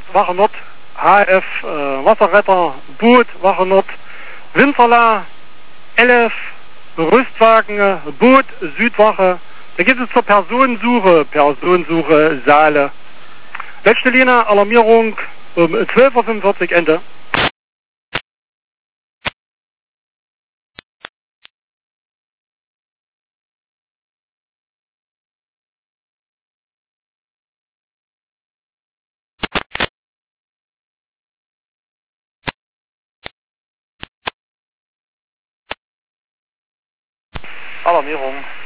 Wache Nord, HF, Wasserretter, Boot, Wache Nord, Winzerla, 11, Rüstwagen, Boot, Südwache. Da geht es zur Personensuche, Saale. Letzte Linie, Alarmierung um 12:45 Uhr, Ende. Alarmierung.